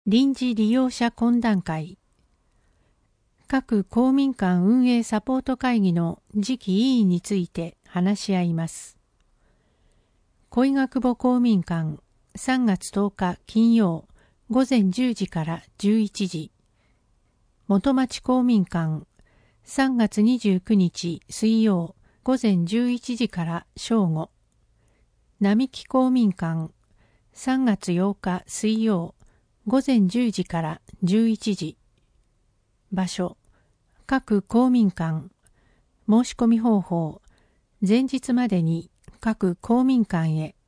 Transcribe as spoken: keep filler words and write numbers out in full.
臨時利用者懇談会。各公民館運営サポート会議の次期委員について話し合います。小井学母公民館さんがつとおか金曜午前じゅうじからじゅういちじ。元町公民館さんがつにじゅうくにち水曜午前じゅういちじから正午。並木公民館さんがつようか水曜午前じゅうじからじゅういちじ。場所、各公民館。申し込み方法、前日までに各公民館へ